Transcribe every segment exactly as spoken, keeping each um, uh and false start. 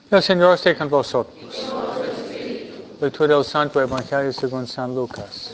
El Señor esté con vosotros. Lectura del Santo Evangelio según San Lucas.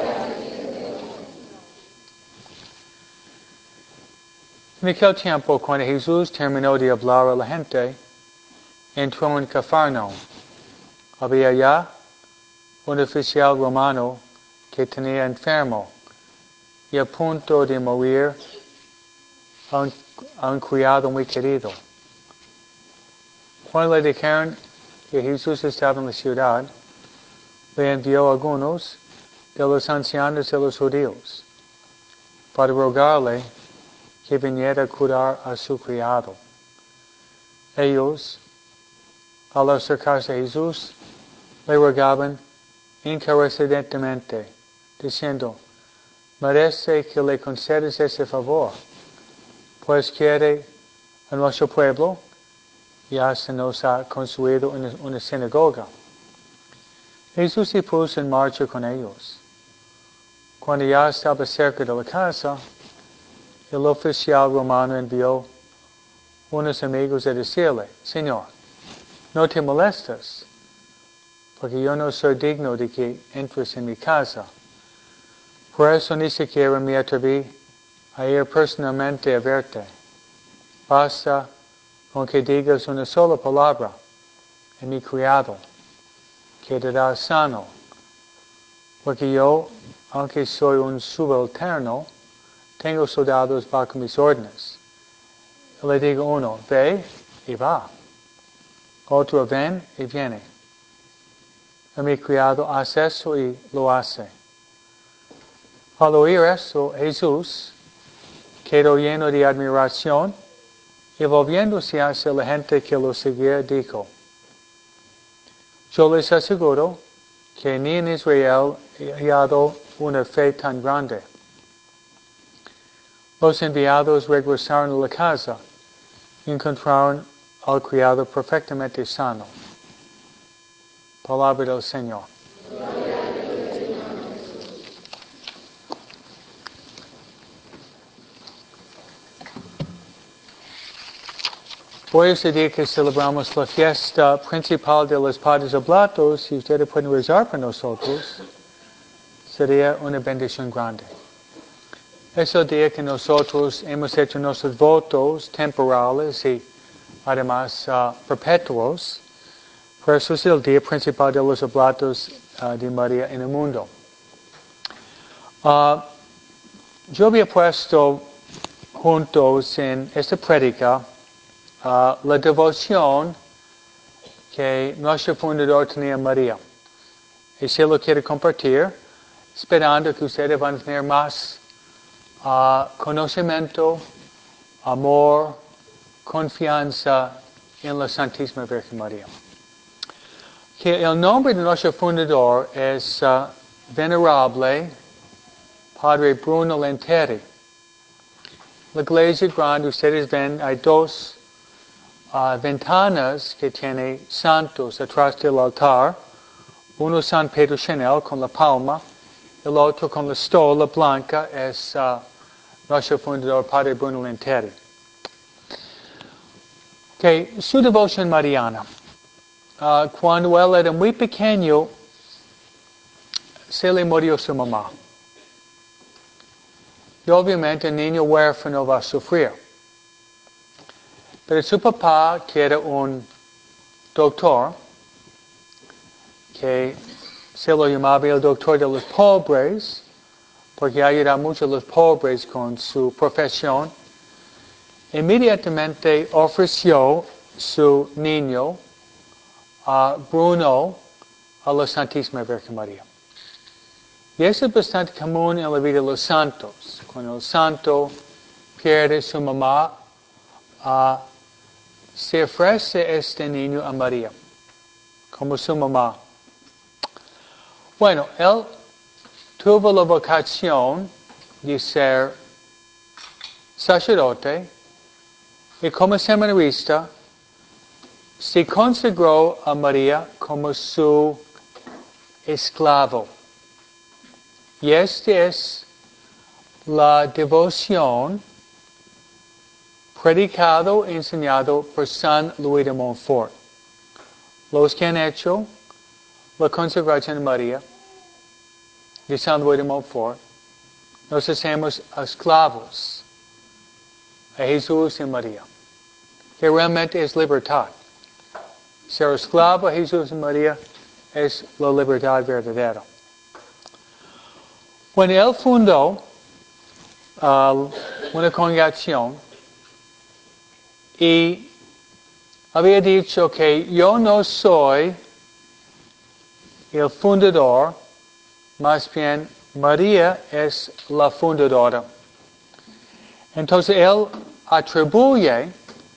En aquel tiempo, cuando Jesús terminó de hablar a la gente, entró en Cafarnaúm. Había allá un oficial romano que tenía enfermo y a punto de morir a un, a un criado muy querido. Cuando le dijeron que Jesús estaba en la ciudad, le envió a algunos de los ancianos de los judíos para rogarle que viniera a curar a su criado. Ellos, al acercarse a Jesús, le rogaban encarecidamente, diciendo: merece que le concedas ese favor, pues quiere a nuestro pueblo ya se nos ha construido una, una sinagoga. Jesús se puso en marcha con ellos. Cuando ya estaba cerca de la casa, el oficial romano envió unos amigos a decirle: Señor, no te molestes, porque yo no soy digno de que entres en mi casa. Por eso ni siquiera me atreví a ir personalmente a verte. Basta con que digas una sola palabra, y mi criado quedará sano, porque yo, aunque soy un subalterno, tengo soldados bajo mis órdenes. Y le digo uno: ve y va. Otro: ven y viene. Y mi criado hace eso y lo hace. Al oír eso, Jesús quedó lleno de admiración y volviéndose hacia la gente que lo seguía, dijo: yo les aseguro que ni en Israel he hallado una fe tan grande. Los enviados regresaron a la casa y encontraron al criado perfectamente sano. Palabra del Señor. Hoy es el día que celebramos la fiesta principal de los Padres Oblatos. Si ustedes pueden rezar por nosotros, sería una bendición grande. Es el día que nosotros hemos hecho nuestros votos temporales y además uh, perpetuos. Por eso es el día principal de los Oblatos uh, de María en el mundo. Uh, yo había puesto juntos en esta prédica Uh, la devoción que nuestro fundador tenía a María. Y se lo quiero compartir, esperando que ustedes van a tener más uh, conocimiento, amor, confianza en la Santísima Virgen María. Que el nombre de nuestro fundador es uh, Venerable Padre Bruno Lenteri. La iglesia grande, ustedes ven, hay dos Uh, ventanas que tiene santos atrás del altar. Uno San Pedro Chanel con la palma, el otro con la stola blanca es uh, nuestro fundador Padre Bruno Lenteri. Okay, su devoción mariana. Uh, cuando él era muy pequeño, se le murió su mamá. Y obviamente el niño huérfano va a sufrir. Pero su papá, que era un doctor, que se lo llamaba el doctor de los pobres, porque ayuda mucho a los pobres con su profesión, inmediatamente ofreció su niño a Bruno a la Santísima Virgen María. Y eso es bastante común en la vida de los santos. Cuando el santo pierde su mamá, uh, se ofrece este niño a María como su mamá. Bueno, él tuvo la vocación de ser sacerdote y como seminarista se consagró a María como su esclavo. Y esta es la devoción predicado y enseñado por San Luis de Montfort. los que han hecho la consagración de María, de San Luis de Montfort, nos hacemos esclavos a Jesús y María, que realmente es libertad. Ser esclavo a Jesús y María es la libertad verdadera. Cuando él fundó uh, una congregación y había dicho que yo no soy el fundador, más bien María es la fundadora. Entonces él atribuye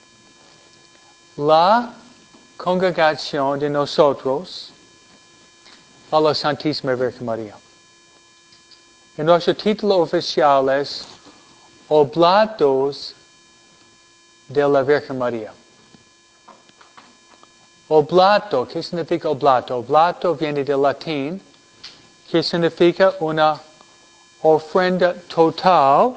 la congregación de nosotros a la Santísima Virgen María. Y nuestro título oficial es Oblatos de la Virgen María. Oblato, ¿qué significa oblato? Oblato viene del latín, que significa una ofrenda total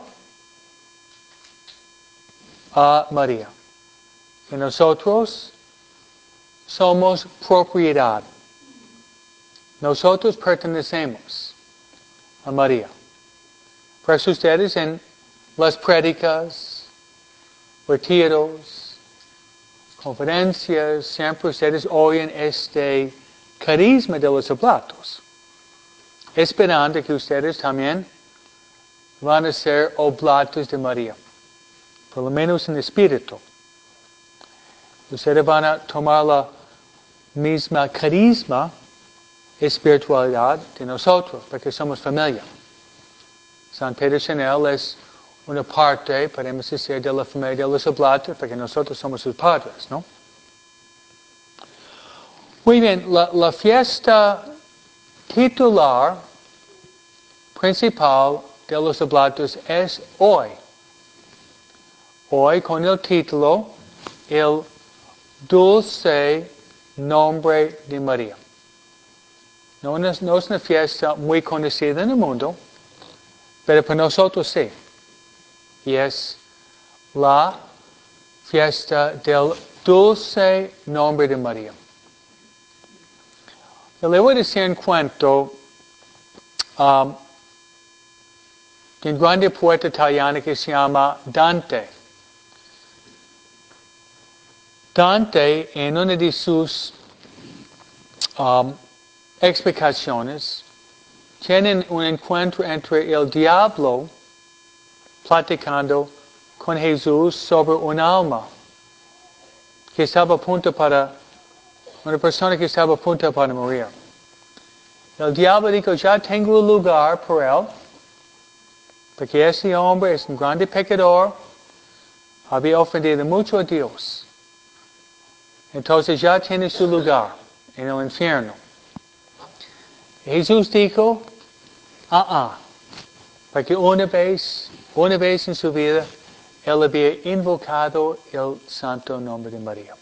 a María. Y nosotros somos propiedad. Nosotros pertenecemos a María. Por eso ustedes en las prédicas, retiros, conferencias, siempre ustedes oyen este carisma de los oblatos, esperando que ustedes también van a ser oblatos de María, por lo menos en espíritu. Ustedes van a tomar la misma carisma, espiritualidad de nosotros, porque somos familia. San Pedro Chanel es una parte, podemos decir, de la familia de los oblatos, porque nosotros somos sus padres, ¿no? Muy bien, la, la fiesta titular principal de los oblatos es hoy. Hoy con el título, el dulce nombre de María. No es, no es una fiesta muy conocida en el mundo, pero para nosotros sí. Y es la fiesta del dulce nombre de María. Yo le voy a decir un cuento um, de un grande poeta italiano que se llama Dante. Dante, en una de sus um, explicaciones, tiene un encuentro entre el diablo platicando con Jesús sobre un alma que estaba a punto para, una persona que estaba a punto para morir. El diablo dijo, ya tengo un lugar para él, porque ese hombre es un grande pecador, había ofendido mucho a Dios. Entonces ya tiene su lugar en el infierno. Jesús dijo, ah, ah, porque una vez, una vez en su vida, él había invocado el santo nombre de María.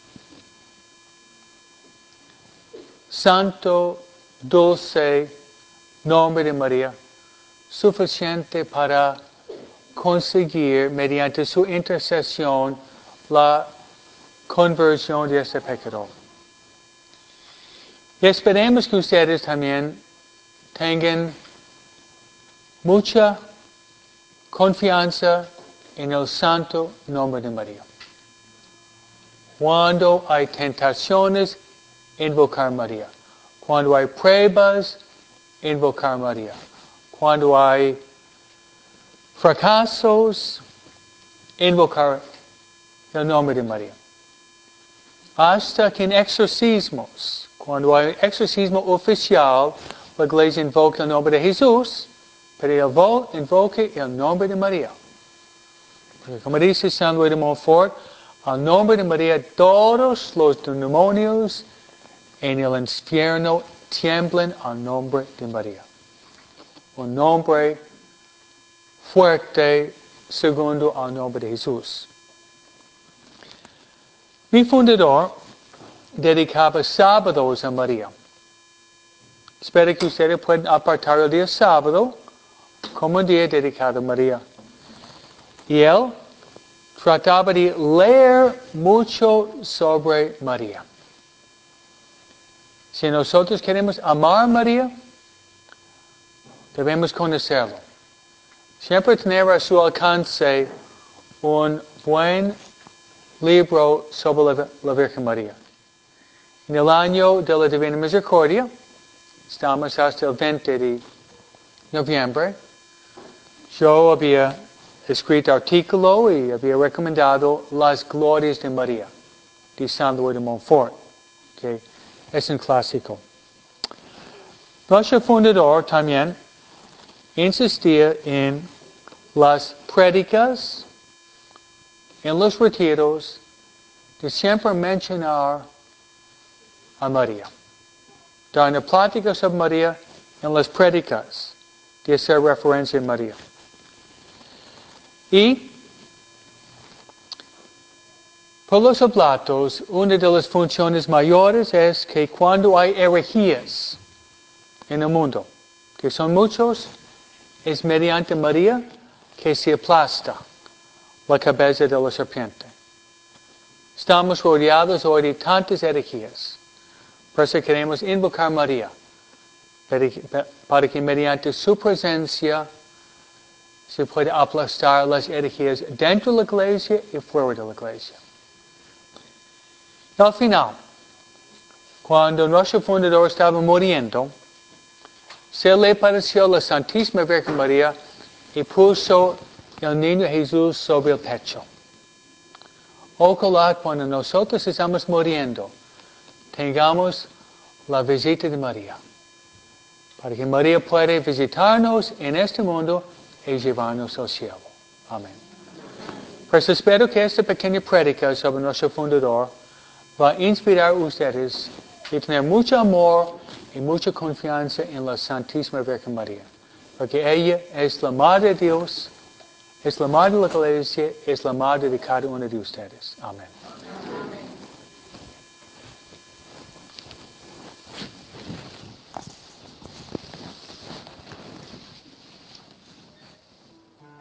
Santo, dulce nombre de María, suficiente para conseguir, mediante su intercesión, la conversión de este pecador. Y esperemos que ustedes también tengan mucha confianza en el santo nombre de María. Cuando hay tentaciones, invocar María. Cuando hay pruebas, invocar María. Cuando hay fracasos, invocar el nombre de María. Hasta que en exorcismos, cuando hay exorcismo oficial, la iglesia invoca el nombre de Jesús, pero invoca el nombre de María. Porque como dice San Luis de Montfort, al nombre de María todos los demonios en el infierno tiemblan al nombre de María. Un nombre fuerte segundo al nombre de Jesús. Mi fundador dedicaba sábados a María. Espero que ustedes puedan apartar el día sábado como un día dedicado a María. Y él trataba de leer mucho sobre María. Si nosotros queremos amar a María, debemos conocerlo. Siempre tener a su alcance un buen libro sobre la, la Virgen María. En el año de la Divina Misericordia, estamos hasta el veinte de noviembre, yo había escrito artículo y había recomendado las glorias de María, de San Luis de Montfort, que es un clásico. Nuestro fundador también insistía en las prédicas, en los retiros, de siempre mencionar a María. Dar una plática sobre María en las prédicas, de hacer referencia a María. Y por los oblatos, una de las funciones mayores es que cuando hay herejías en el mundo, que son muchos, es mediante María que se aplasta la cabeza de la serpiente. Estamos rodeados hoy de tantas herejías. Por eso queremos invocar a María, para que mediante su presencia se pueda aplastar las herejías dentro de la iglesia y fuera de la iglesia. Y al final, cuando nuestro fundador estaba muriendo, se le apareció la Santísima Virgen María y puso el niño Jesús sobre el pecho. Ojalá cuando nosotros estamos muriendo, tengamos la visita de María, para que María pueda visitarnos en este mundo y llevarnos al cielo. Amén. Pues espero que esta pequeña prédica sobre nuestro fundador va a inspirar a ustedes y tener mucho amor y mucha confianza en la Santísima Virgen María, porque ella es la Madre de Dios, es la Madre de la Iglesia, es la Madre de cada uno de ustedes. Amén.